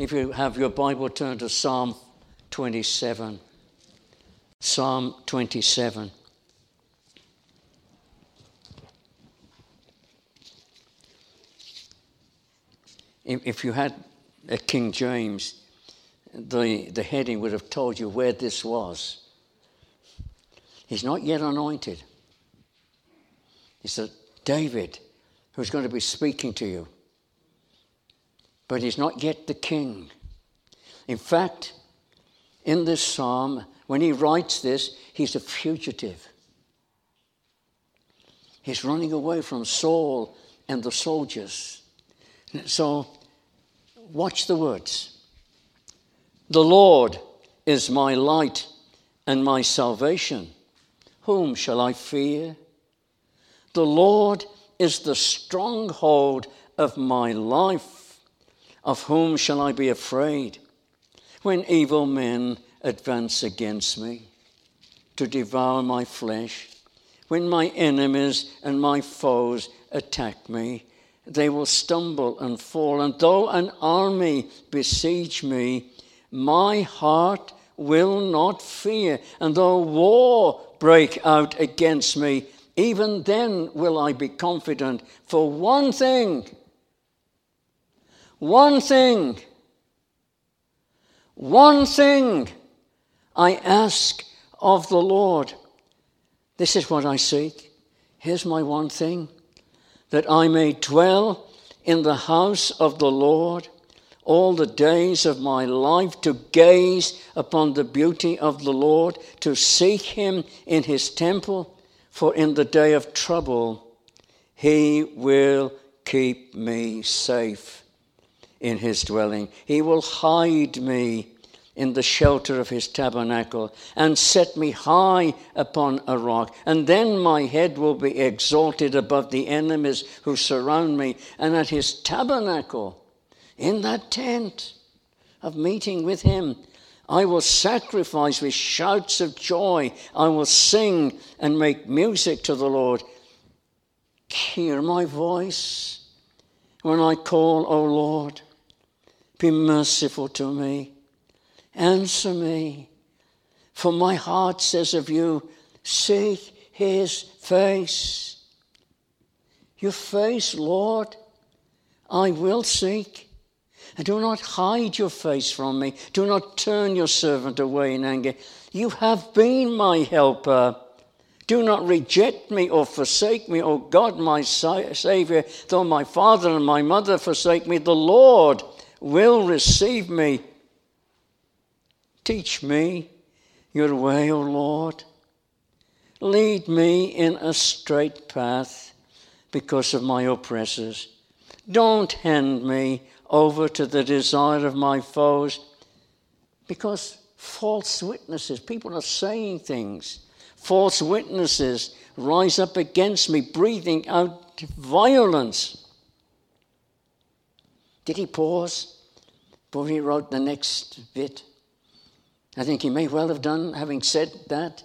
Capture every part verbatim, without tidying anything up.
If you have your Bible, turn to Psalm twenty-seven. Psalm twenty-seven. If you had a King James, the, the heading would have told you where this was. He's not yet anointed. It's a David who's going to be speaking to you. But he's not yet the king. In fact, in this psalm, when he writes this, he's a fugitive. He's running away from Saul and the soldiers. So, watch the words. The Lord is my light and my salvation. Whom shall I fear? The Lord is the stronghold of my life. Of whom shall I be afraid? When evil men advance against me to devour my flesh, when my enemies and my foes attack me, they will stumble and fall. And though an army besiege me, my heart will not fear. And though war break out against me, even then will I be confident. For one thing, one thing, one thing I ask of the Lord. This is what I seek. Here's my one thing. That I may dwell in the house of the Lord all the days of my life, to gaze upon the beauty of the Lord, to seek him in his temple, for in the day of trouble he will keep me safe in his dwelling. He will hide me in the shelter of his tabernacle, and set me high upon a rock. And then my head will be exalted above the enemies who surround me. And at his tabernacle, in that tent of meeting with him, I will sacrifice with shouts of joy. I will sing and make music to the Lord. Hear my voice when I call, O Lord. Be merciful to me. Answer me, for my heart says of you, seek his face. Your face, Lord, I will seek. And do not hide your face from me. Do not turn your servant away in anger. You have been my helper. Do not reject me or forsake me, O God, my Savior. Though my father and my mother forsake me, the Lord will receive me. Teach me your way, O Lord. Lead me in a straight path because of my oppressors. Don't hand me over to the desire of my foes, because false witnesses, people are saying things. False witnesses rise up against me, breathing out violence. Did he pause before he wrote the next bit? I think he may well have done, having said that.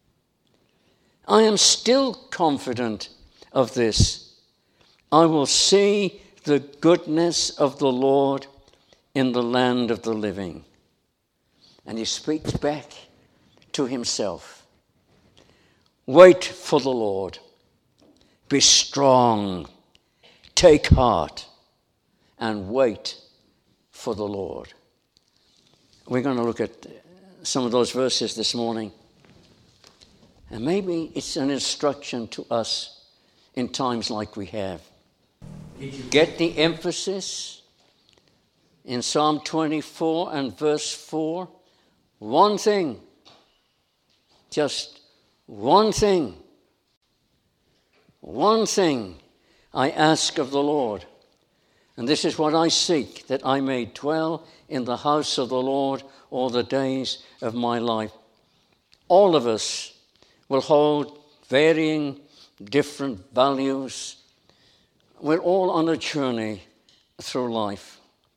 I am still confident of this. I will see the goodness of the Lord in the land of the living. And he speaks back to himself. Wait for the Lord. Be strong. Take heart. And wait for the Lord. We're going to look at some of those verses this morning. And maybe it's an instruction to us in times like we have. Did you get the emphasis in Psalm twenty-four and verse four? One thing. Just one thing. One thing I ask of the Lord. And this is what I seek, that I may dwell in the house of the Lord all the days of my life. All of us will hold varying, different values. We're all on a journey through life.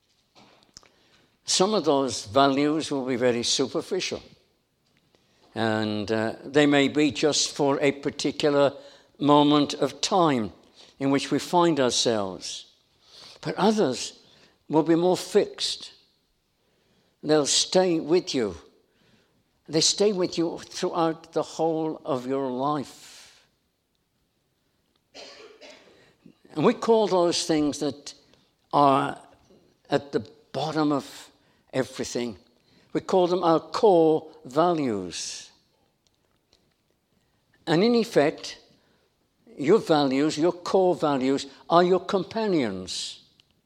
Some of those values will be very superficial. And uh, they may be just for a particular moment of time in which we find ourselves. But others will be more fixed. They'll stay with you. They stay with you throughout the whole of your life. And we call those things that are at the bottom of everything, we call them our core values. And in effect, your values, your core values, are your companions.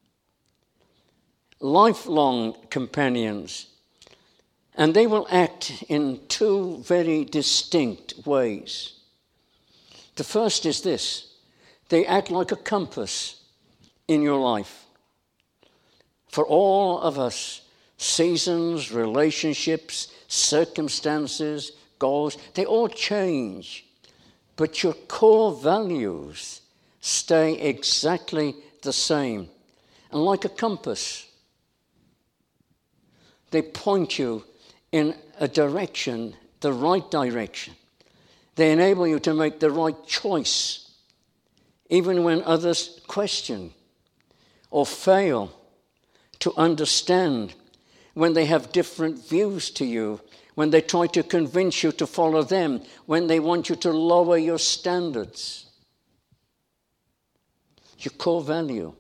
Lifelong companions. And they will act in two very distinct ways. The first is this: they act like a compass in your life. For all of us, seasons, relationships, circumstances, goals, they all change. But your core values stay exactly the same. And like a compass, they point you in a direction, the right direction. They enable you to make the right choice, even when others question or fail to understand, when they have different views to you, when they try to convince you to follow them, when they want you to lower your standards. Your core value,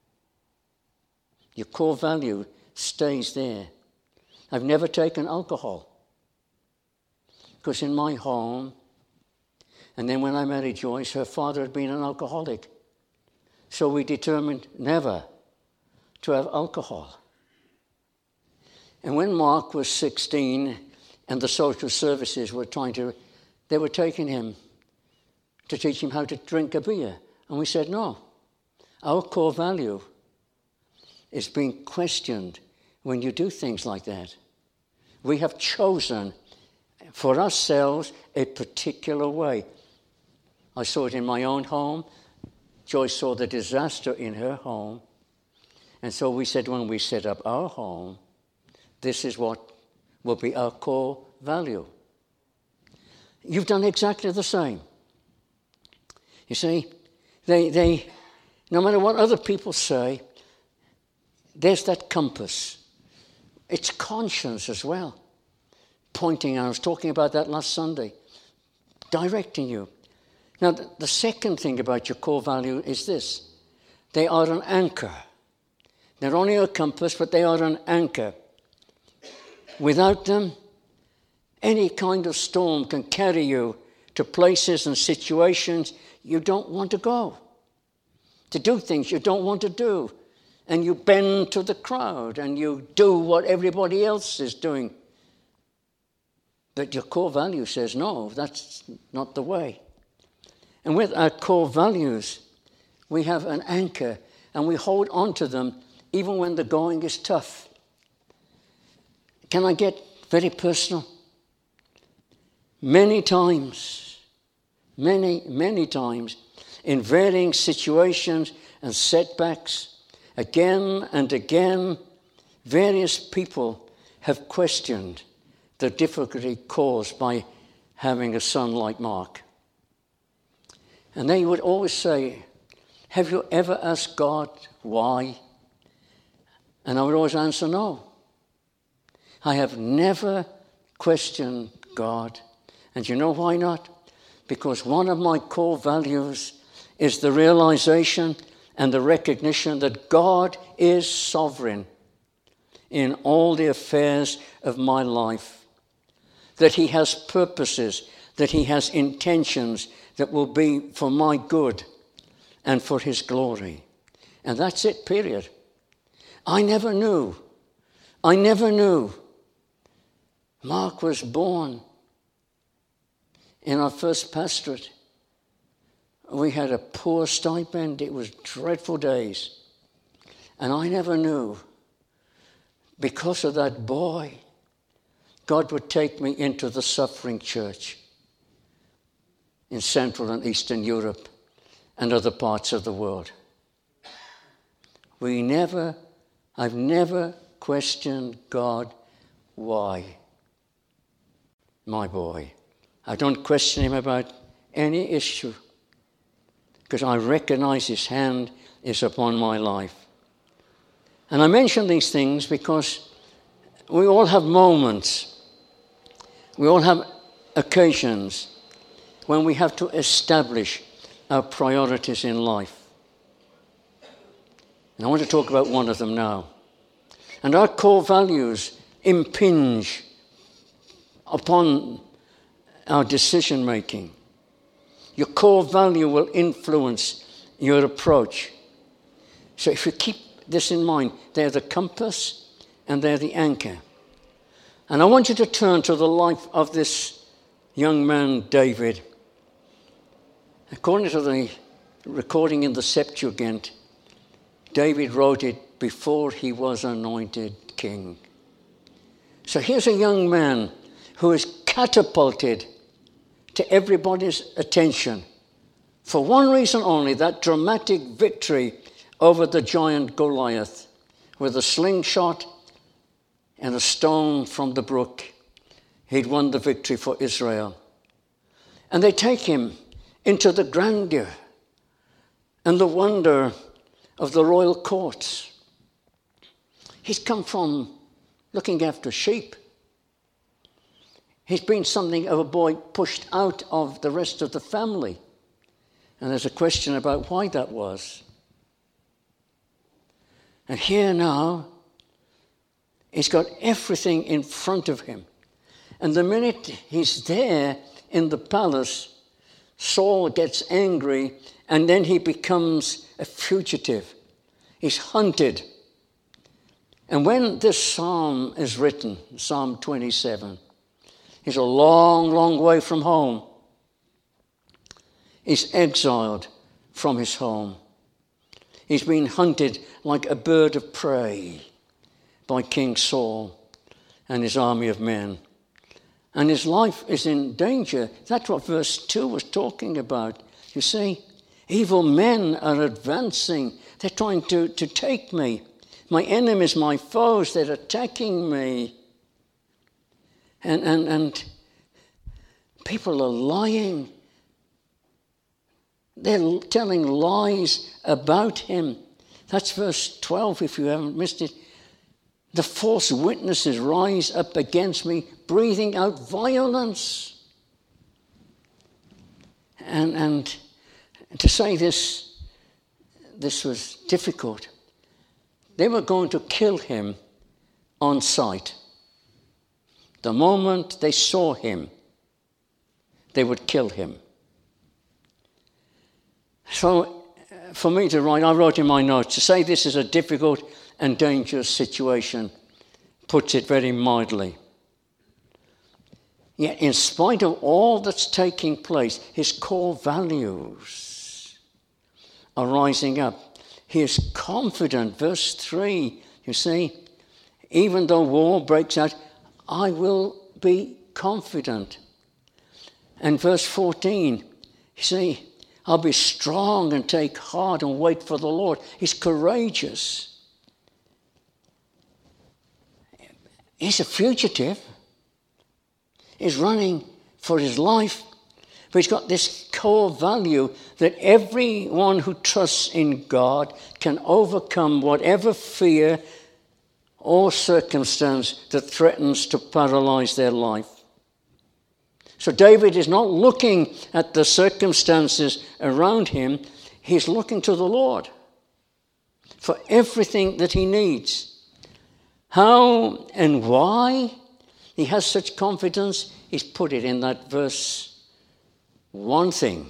your core value stays there. I've never taken alcohol, because in my home, and then when I married Joyce, her father had been an alcoholic. So we determined never to have alcohol. And when Mark was sixteen and the social services were trying to, they were taking him to teach him how to drink a beer. And we said, no, our core value is being questioned when you do things like that. We have chosen for ourselves a particular way. I saw it in my own home. Joyce saw the disaster in her home. And so we said, when we set up our home, this is what will be our core value. You've done exactly the same. You see, they, they, no matter what other people say, there's that compass. It's conscience as well, pointing. I was talking about that last Sunday, directing you. Now, the, the second thing about your core value is this: they are an anchor. They're only a compass, but they are an anchor. Without them, any kind of storm can carry you to places and situations you don't want to go, to do things you don't want to do, and you bend to the crowd and you do what everybody else is doing. But your core value says, no, that's not the way. And with our core values, we have an anchor, and we hold on to them even when the going is tough. Can I get very personal? Many times, many, many times, in varying situations and setbacks, again and again, various people have questioned the difficulty caused by having a son like Mark. And they would always say, have you ever asked God why? And I would always answer, no. I have never questioned God. And you know why not? Because one of my core values is the realization and the recognition that God is sovereign in all the affairs of my life, that he has purposes, that he has intentions that will be for my good and for his glory. And that's it, period. I never knew. I never knew. Mark was born in our first pastorate. We had a poor stipend. It was dreadful days. And I never knew, because of that boy, God would take me into the suffering church in Central and Eastern Europe and other parts of the world. We never, I've never questioned God why. My boy. I don't question him about any issue, because I recognize his hand is upon my life. And I mention these things because we all have moments, we all have occasions when we have to establish our priorities in life. And I want to talk about one of them now. And our core values impinge upon our decision making. Your core value will influence your approach. So if you keep this in mind, they're the compass and they're the anchor. And I want you to turn to the life of this young man, David. According to the recording in the Septuagint, David wrote it before he was anointed king. So here's a young man who is catapulted to everybody's attention for one reason only, that dramatic victory over the giant Goliath with a slingshot and a stone from the brook. He'd won the victory for Israel. And they take him into the grandeur and the wonder of the royal courts. He's come from looking after sheep. He's been something of a boy pushed out of the rest of the family. And there's a question about why that was. And here now, he's got everything in front of him. And the minute he's there in the palace, Saul gets angry, and then he becomes a fugitive. He's hunted. And when this psalm is written, Psalm twenty-seven, he's a long, long way from home. He's exiled from his home. He's been hunted like a bird of prey by King Saul and his army of men. And his life is in danger. That's what verse two was talking about. You see, evil men are advancing. They're trying to, to take me. My enemies, my foes, they're attacking me. And, and, and people are lying. They're telling lies about him. That's verse twelve, if you haven't missed it. The false witnesses rise up against me, breathing out violence. And, and to say this, this was difficult. They were going to kill him on sight. The moment they saw him, they would kill him. So for me to write, I wrote in my notes, to say this is a difficult and dangerous situation puts it very mildly. Yet in spite of all that's taking place, his core values are rising up. He is confident. Verse three, you see, even though war breaks out, I will be confident. And verse fourteen, you see, I'll be strong and take heart and wait for the Lord. He's courageous. He's a fugitive. He's running for his life. But he's got this core value that everyone who trusts in God can overcome whatever fear or circumstance that threatens to paralyze their life. So David is not looking at the circumstances around him. He's looking to the Lord for everything that he needs. How and why he has such confidence, he's put it in that verse. One thing.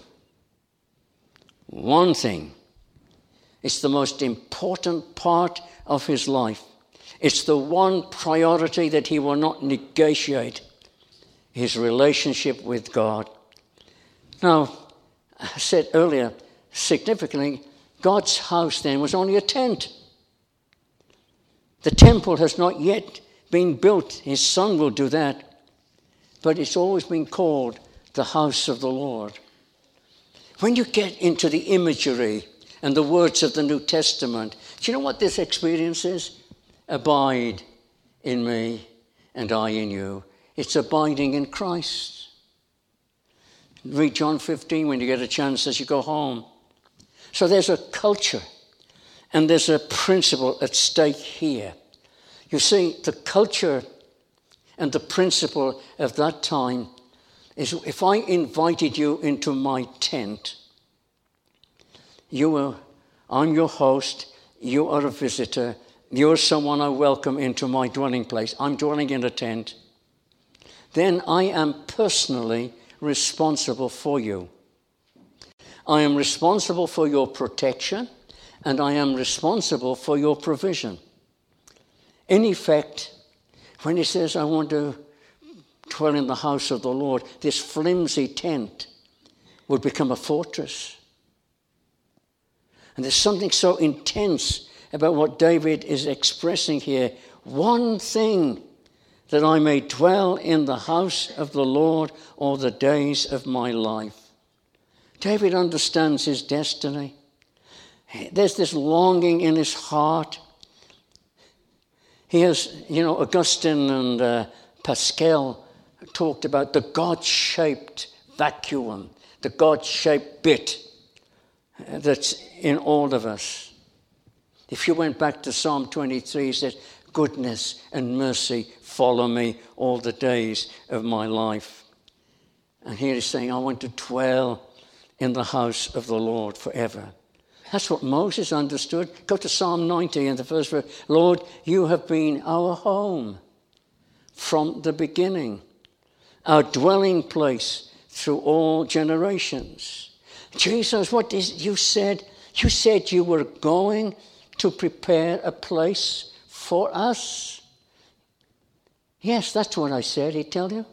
One thing. It's the most important part of his life. It's the one priority that he will not negotiate. His relationship with God. Now, I said earlier, significantly, God's house then was only a tent. The temple has not yet been built. His son will do that. But it's always been called the house of the Lord. When you get into the imagery and the words of the New Testament, do you know what this experience is? Abide in me and I in you. It's abiding in Christ. Read John fifteen when you get a chance as you go home. So there's a culture and there's a principle at stake here. You see, the culture and the principle of that time is if I invited you into my tent, you are, I'm your host, you are a visitor, you're someone I welcome into my dwelling place. I'm dwelling in a tent. Then I am personally responsible for you. I am responsible for your protection, and I am responsible for your provision. In effect, when he says, I want to dwell in the house of the Lord, this flimsy tent would become a fortress. And there's something so intense about what David is expressing here. One thing, that I may dwell in the house of the Lord all the days of my life. David understands his destiny. There's this longing in his heart. He has, you know, Augustine and uh, Pascal talked about the God-shaped vacuum, the God-shaped bit that's in all of us. If you went back to Psalm twenty-three, he said, goodness and mercy follow me all the days of my life. And here he's saying, I want to dwell in the house of the Lord forever. That's what Moses understood. Go to Psalm ninety in the first verse. Lord, you have been our home from the beginning, our dwelling place through all generations. Jesus, what is you said? You said you were going to prepare a place for us. Yes, that's what I said, he tell you.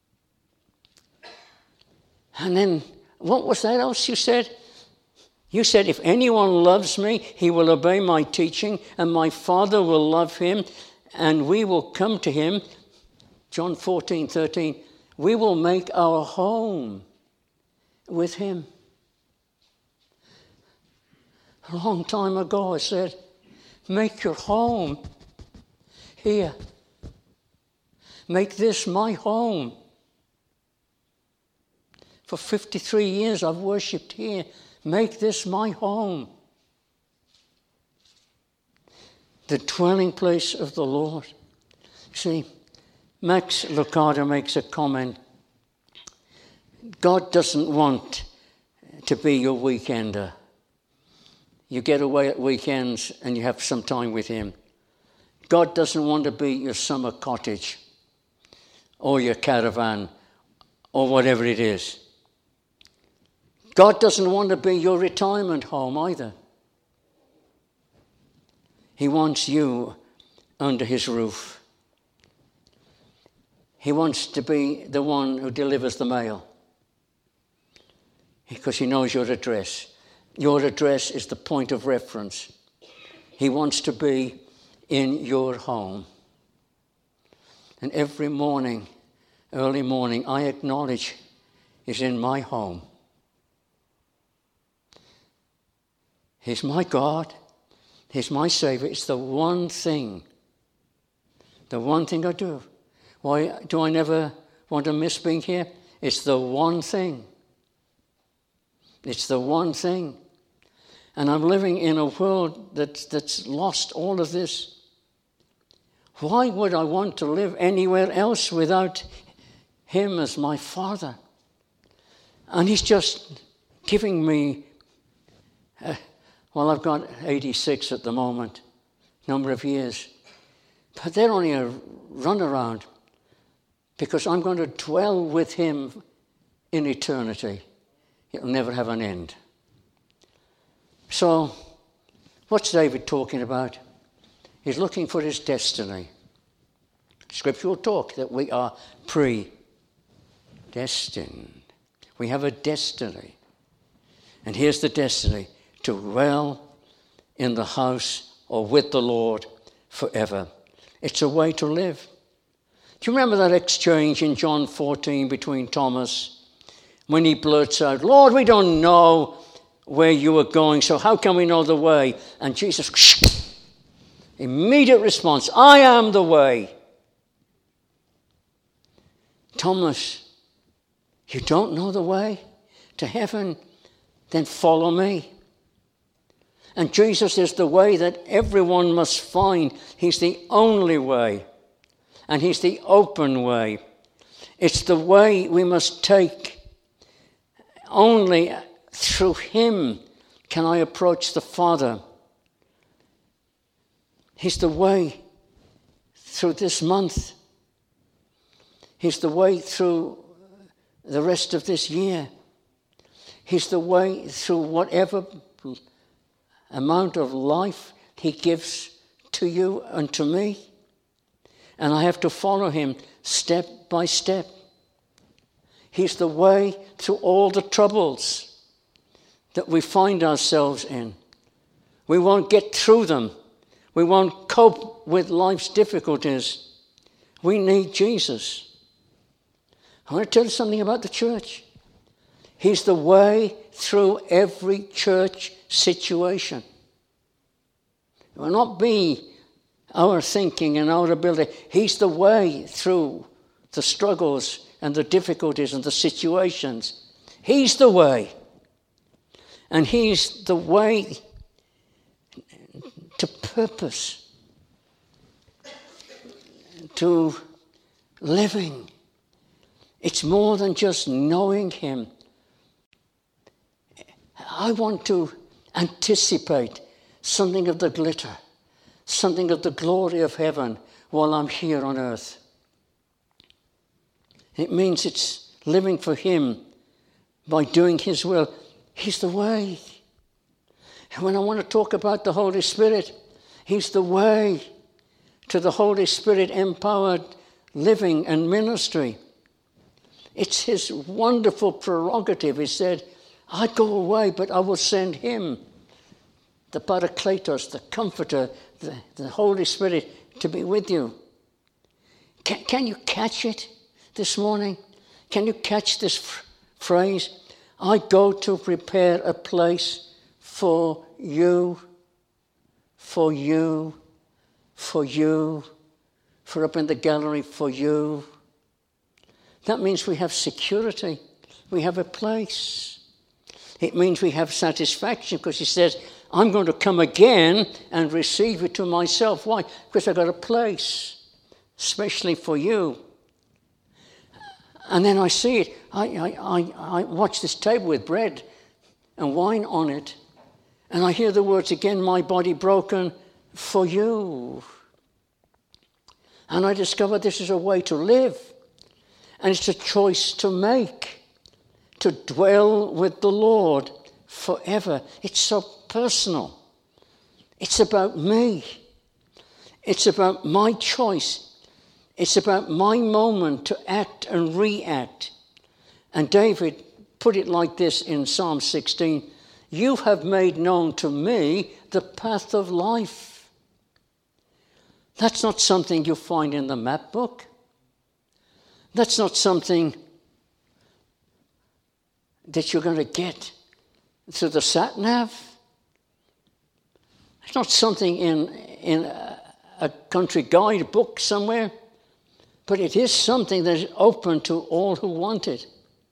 And then, what was that else you said? You said, if anyone loves me, he will obey my teaching, and my Father will love him, and we will come to him. John fourteen thirteen. We will make our home with him. A long time ago I said, make your home here. Make this my home. For fifty-three years I've worshipped here. Make this my home. The dwelling place of the Lord. See, Max Lucado makes a comment. God doesn't want to be your weekender. You get away at weekends and you have some time with him. God doesn't want to be your summer cottage or your caravan or whatever it is. God doesn't want to be your retirement home either. He wants you under his roof. He wants to be the one who delivers the mail because he knows your address. Your address is the point of reference. He wants to be in your home. And every morning, early morning, I acknowledge he's in my home. He's my God. He's my Savior. It's the one thing, the one thing I do. Why do I never want to miss being here? It's the one thing. It's the one thing. And I'm living in a world that's, that's lost all of this. Why would I want to live anywhere else without him as my Father? And he's just giving me, uh, well, I've got eighty-six at the moment, number of years. But they're only a runaround because I'm going to dwell with him in eternity. It'll never have an end. So, what's David talking about? He's looking for his destiny. Scriptural talk that we are predestined. We have a destiny. And here's the destiny, to dwell in the house or with the Lord forever. It's a way to live. Do you remember that exchange in John fourteen between Thomas when he blurts out, Lord, we don't know where you are going, so how can we know the way? And Jesus, immediate response, I am the way. Thomas, you don't know the way to heaven? Then follow me. And Jesus is the way that everyone must find. He's the only way. And he's the open way. It's the way we must take. Only through him can I approach the Father. He's the way through this month. He's the way through the rest of this year. He's the way through whatever amount of life he gives to you and to me. And I have to follow him step by step. He's the way through all the troubles that we find ourselves in. We won't get through them. We won't cope with life's difficulties. We need Jesus. I want to tell you something about the church. He's the way through every church situation. It will not be our thinking and our ability. He's the way through the struggles and the difficulties and the situations. He's the way. And he's the way to purpose, to living. It's more than just knowing him. I want to anticipate something of the glitter, something of the glory of heaven while I'm here on earth. It means it's living for him by doing his will. He's the way. And when I want to talk about the Holy Spirit, he's the way to the Holy Spirit empowered living and ministry. It's his wonderful prerogative. He said, I go away, but I will send him, the Parakletos, the Comforter, the, the Holy Spirit, to be with you. Can, can you catch it this morning? Can you catch this f- phrase? I go to prepare a place for you, for you, for you, for up in the gallery, for you. That means we have security. We have a place. It means we have satisfaction because he says, I'm going to come again and receive you to myself. Why? Because I've got a place, especially for you. And then I see it. I, I, I, I watch this table with bread and wine on it. And I hear the words again, my body broken for you. And I discover this is a way to live. And it's a choice to make. To dwell with the Lord forever. It's so personal. It's about me. It's about my choice. It's about my moment to act and react. And David put it like this in Psalm sixteen. You have made known to me the path of life. That's not something you find in the map book. That's not something that you're going to get through the sat-nav. It's not something in, in a, a country guide book somewhere, but it is something that is open to all who want it.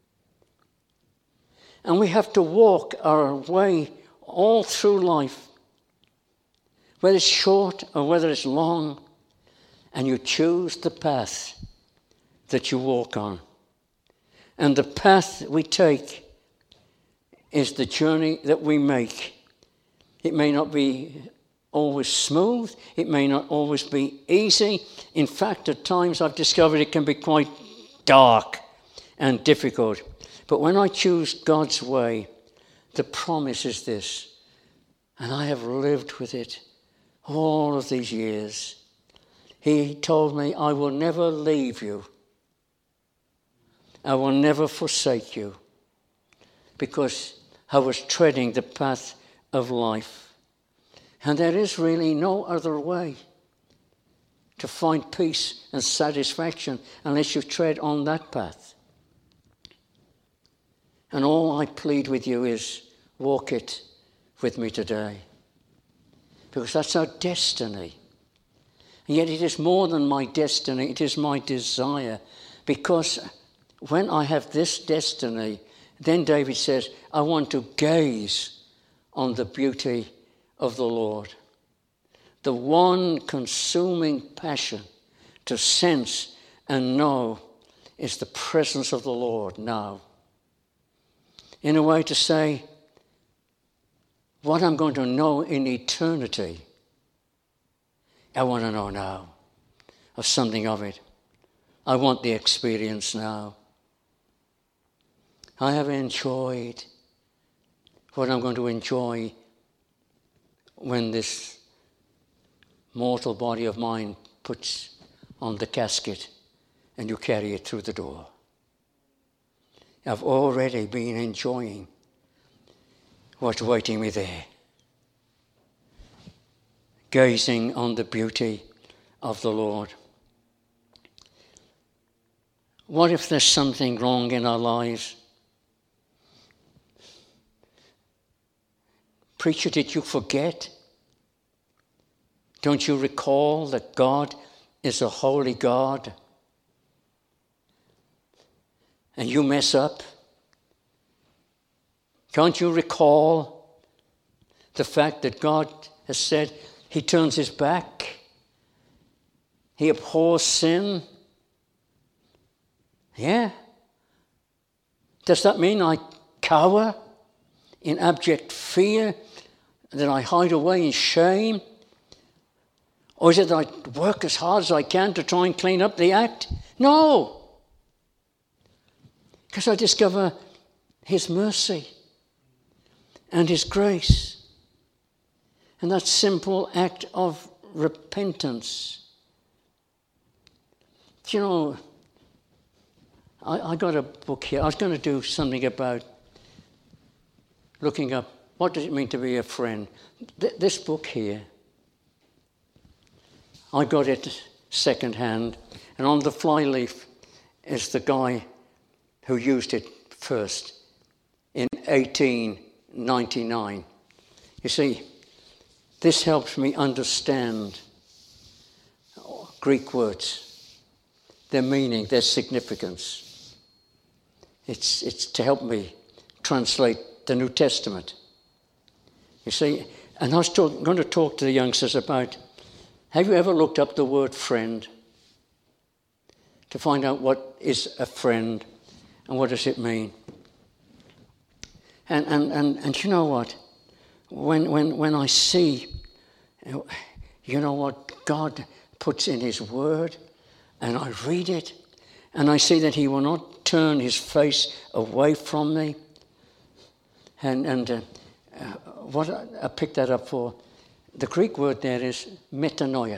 And we have to walk our way all through life, whether it's short or whether it's long, and you choose the path that you walk on. And the path we take is the journey that we make. It may not be always smooth. It may not always be easy. In fact, at times I've discovered it can be quite dark and difficult. But when I choose God's way, the promise is this, and I have lived with it all of these years. He told me, I will never leave you. I will never forsake you, because I was treading the path of life. And there is really no other way to find peace and satisfaction unless you tread on that path. And all I plead with you is walk it with me today, because that's our destiny. And yet it is more than my destiny, it is my desire, because when I have this destiny, then David says, I want to gaze on the beauty of the Lord. The one consuming passion to sense and know is the presence of the Lord now. In a way to say, what I'm going to know in eternity, I want to know now of something of it. I want the experience now. I have enjoyed what I'm going to enjoy when this mortal body of mine puts on the casket and you carry it through the door. I've already been enjoying what's waiting me there, gazing on the beauty of the Lord. What if there's something wrong in our lives? Preacher, did you forget? Don't you recall that God is a holy God? And you mess up? Can't you recall the fact that God has said he turns his back? He abhors sin? Yeah. Does that mean I cower in abject fear, that I hide away in shame? Or is it that I work as hard as I can to try and clean up the act? No. Because I discover his mercy and his grace. And that simple act of repentance. Do you know, I, I got a book here. I was going to do something about looking up what does it mean to be a friend. Th- this book here, I got it second hand, and on the flyleaf is the guy who used it first in eighteen ninety-nine. You see, this helps me understand Greek words, their meaning, their significance. It's, it's to help me translate the New Testament. You see, and I was talk, going to talk to the youngsters about, have you ever looked up the word friend to find out what is a friend and what does it mean? And and and, and you know what? When when when I see, you know what God puts in his word, and I read it, and I see that he will not turn his face away from me. And and uh, uh, what I, I picked that up for, the Greek word there is metanoia.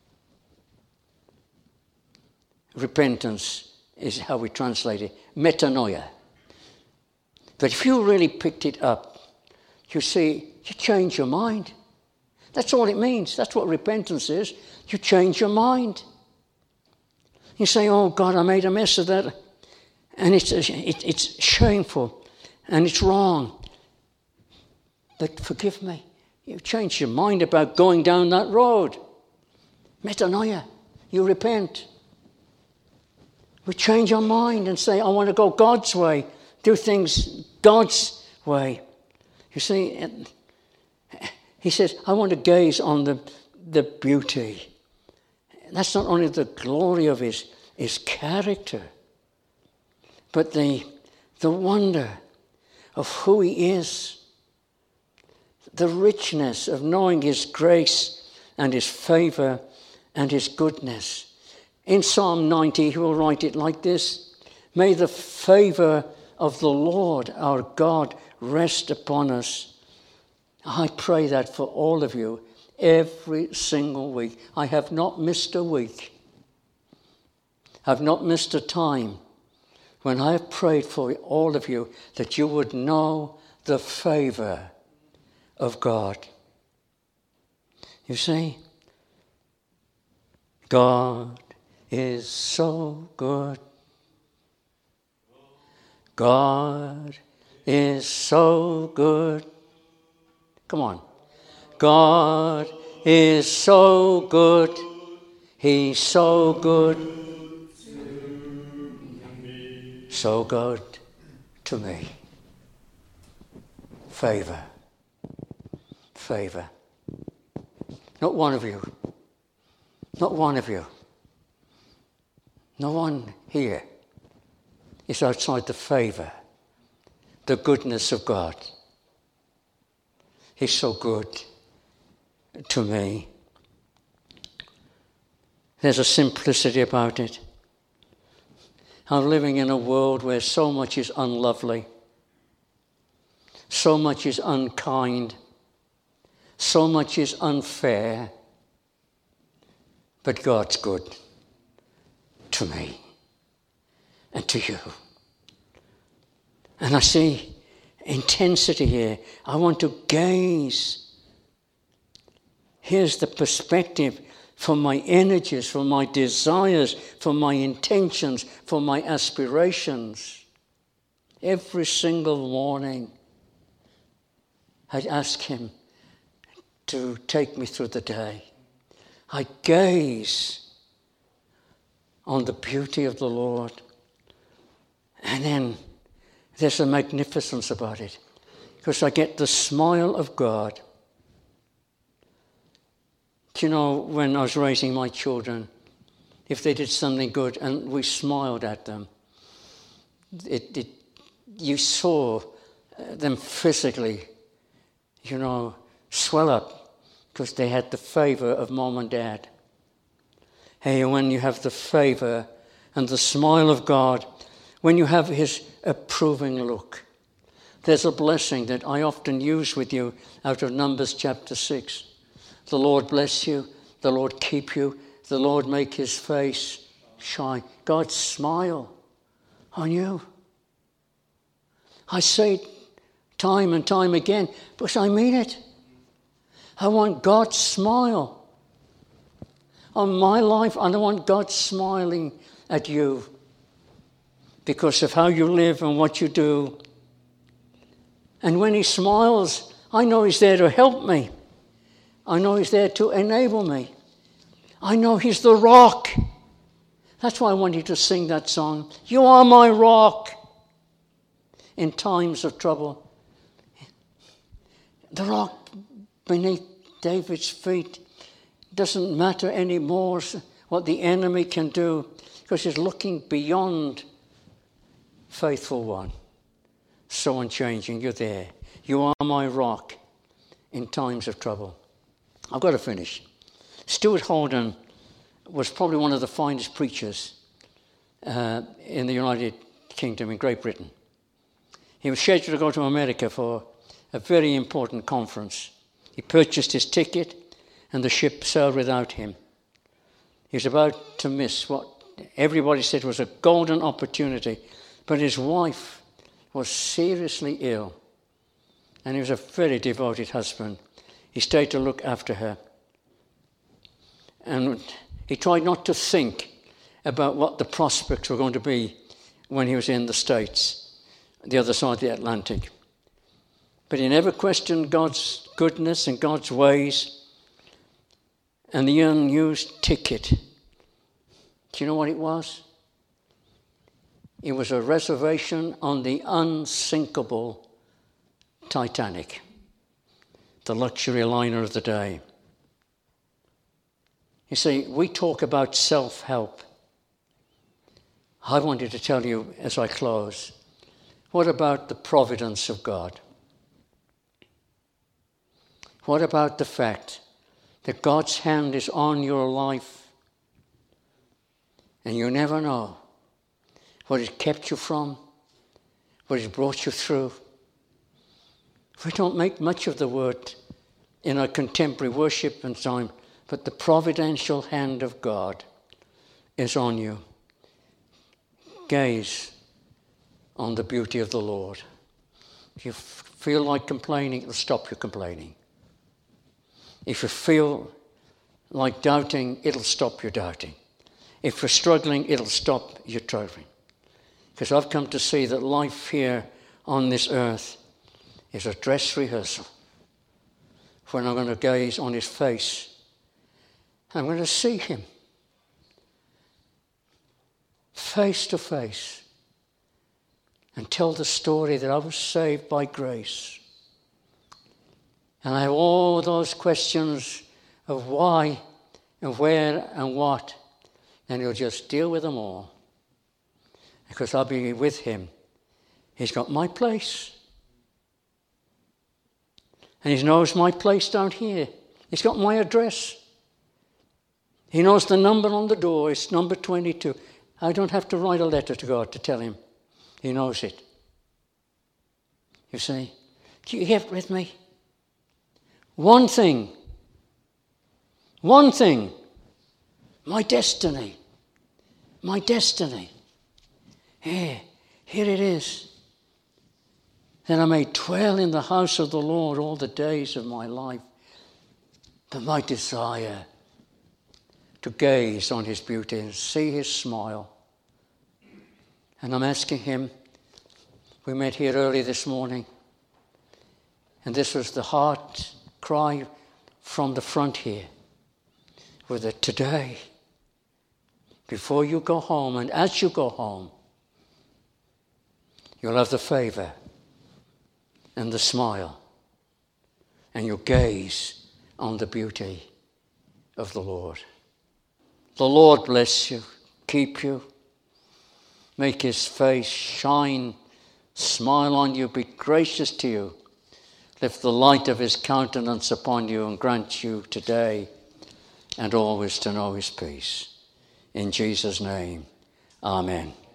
Repentance is how we translate it, metanoia. But if you really picked it up, you see, you change your mind. That's all it means. That's what repentance is. You change your mind. You say, oh God, I made a mess of that. And it's, it, it's shameful and it's wrong. But forgive me. You change your mind about going down that road. Metanoia. You repent. We change our mind and say, I want to go God's way. Do things God's way. You see, he says, I want to gaze on the, the beauty. That's not only the glory of his, his character, but the, the wonder of who he is. The richness of knowing his grace and his favor and his goodness. In Psalm ninety, he will write it like this: may the favor of the Lord our God rest upon us. I pray that for all of you every single week. I have not missed a week. I've not missed a time when I have prayed for all of you that you would know the favor of God. You see, God is so good. God is so good. Come on. God is so good. He's so good. So good to me. Favor. Favor. Not one of you. Not one of you. No one here is outside the favour, the goodness of God. He's so good to me. There's a simplicity about it. I'm living in a world where so much is unlovely, so much is unkind, so much is unfair, but God's good to me and to you. And I see intensity here. I want to gaze. Here's the perspective for my energies, for my desires, for my intentions, for my aspirations. Every single morning, I ask him to take me through the day. I gaze on the beauty of the Lord. And then there's a magnificence about it, because I get the smile of God. Do you know, when I was raising my children, if they did something good and we smiled at them, it, it you saw them physically, you know, swell up because they had the favour of mom and dad. Hey, when you have the favour and the smile of God, when you have his approving look, there's a blessing that I often use with you out of Numbers chapter six. The Lord bless you, the Lord keep you, the Lord make his face shine. God smile on you. I say it time and time again, because I mean it. I want God's smile on my life, and I want God smiling at you because of how you live and what you do. And when he smiles, I know he's there to help me. I know he's there to enable me. I know he's the rock. That's why I want you to sing that song. You are my rock in times of trouble. The rock beneath David's feet doesn't matter anymore what the enemy can do, because he's looking beyond faithful one. So unchanging, you're there. You are my rock in times of trouble. I've got to finish. Stuart Holden was probably one of the finest preachers uh, in the United Kingdom, in Great Britain. He was scheduled to go to America for a very important conference. He purchased his ticket and the ship sailed without him. He was about to miss what everybody said was a golden opportunity, but his wife was seriously ill, and he was a very devoted husband. He stayed to look after her. And he tried not to think about what the prospects were going to be when he was in the States, the other side of the Atlantic. But he never questioned God's goodness and God's ways. And the unused ticket, do you know what it was? It was a reservation on the unsinkable Titanic, the luxury liner of the day. You see, we talk about self-help. I wanted to tell you as I close, what about the providence of God? What about the fact that God's hand is on your life and you never know what it kept you from, what it brought you through? We don't make much of the word in our contemporary worship and time, but the providential hand of God is on you. Gaze on the beauty of the Lord. If you f- feel like complaining, it'll stop you complaining. If you feel like doubting, it'll stop your doubting. If you're struggling, it'll stop your struggling. Because I've come to see that life here on this earth is a dress rehearsal. When I'm going to gaze on his face, I'm going to see him face to face and tell the story that I was saved by grace. And I have all those questions of why and where and what, and he'll just deal with them all. Because I'll be with him. He's got my place. And he knows my place down here. He's got my address. He knows the number on the door. It's number twenty-two. I don't have to write a letter to God to tell him. He knows it. You see? Do you get with me? One thing. One thing. My destiny. My destiny. Here. Here it is. That I may dwell in the house of the Lord all the days of my life. But my desire to gaze on his beauty and see his smile. And I'm asking him, we met here early this morning, and this was the heart cry from the front here, with it today, before you go home, and as you go home, you'll have the favor and the smile, and you'll gaze on the beauty of the Lord. The Lord bless you, keep you, make his face shine, smile on you, be gracious to you, lift the light of his countenance upon you, and grant you today and always to know his peace. In Jesus' name, amen.